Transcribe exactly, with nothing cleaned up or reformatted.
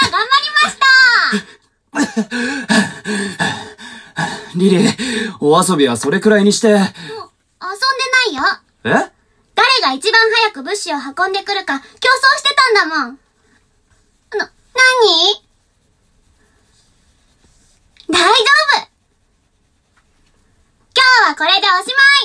頑張りました。 リリー、お遊びはそれくらいにして。もう、遊んでないよ。 え？ 誰が一番早く物資を運んでくるか競争してたんだもん。な、なに？大丈夫。今日はこれでおしまい。